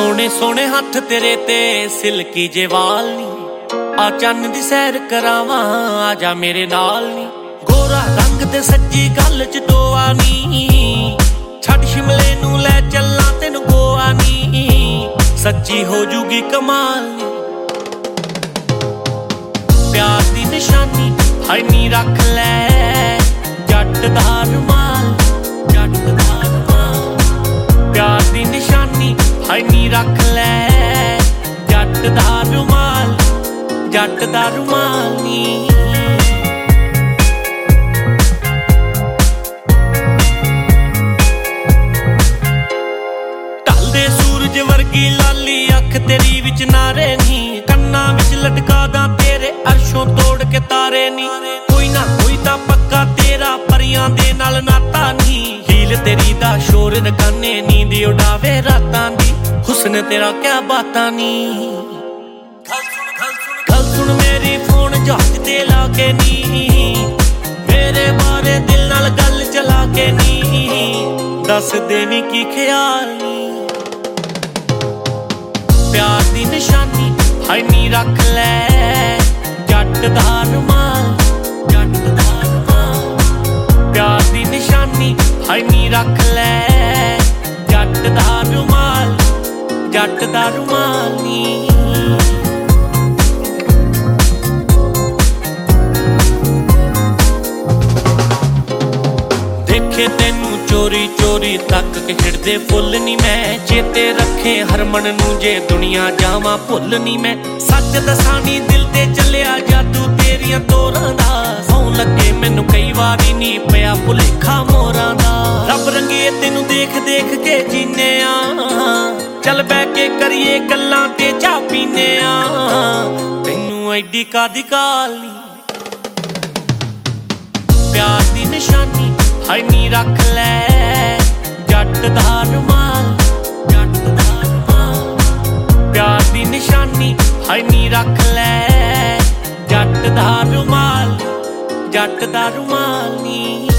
सोने सोने हथ तेरे ते सिल्की जे वाल नी, आ चन्न दी सैर करावां आजा मेरे नाल नी। गोरा रंग ते सच्ची गल च डोआ नी, छड़ शिमले नू लै चलां तैनू गोआ नी, सच्ची हो जूगी कमाल नी। प्यार दी निशानी हाय नी रख लै जट दा रुमाल, जट दा रुमाल। प्यार दी निशानी हाय नी रख लै जट दा रुमाल, जट दा रुमाल नी। ढलदे सूरज वर्गी लाली अख तेरी विच नारे नी, कन्नां विच लटका दा तेरे अर्शों तोड़ के तारे नी। कोई ना कोई तां पक्का तेरा परियां दे नाल नाता नी, हील तेरी दा शोर रकाने नींद उड़ावे रातां दी, हुस्न तेरा क्या बातां नी। गल सुन मेरी फोन जहाज ते लाके नी, मेरे बारे दिल नाल गल चला के नी, दस देनी की ख्याल नी। प्यार दी निशानी हाय नी रख लै जट दा रुमाल, जट दा रुमाल। प्यार दी निशानी हाय नी रख लै जट दा रुमाल, जट दा रुमाल नी। देखे तेनू चोरी चोरी तक के खिड़दे फुल नी मैं, चेते रखे हरमन नू जे दुनिया जावां भुल नी मैं। सच दसां नी दिल ते चलिया जादू तेरियां तोरां दा, सौं लगे मैनू कई वारी नी पिया भुलेखा मोरां दा। रब रंगे तेनू देख देख के जीने आ, चल बैठ के करिए गल्लां ते चाह पीने आ, तेनू एडी कादी काल नी। प्यार दी निशानी हाय नी रख लै जट दा रुमाल, जट दा रुमाल। प्यार दी निशानी हाय नी रख लै जट दा रुमाल, जट दा रुमाल नी।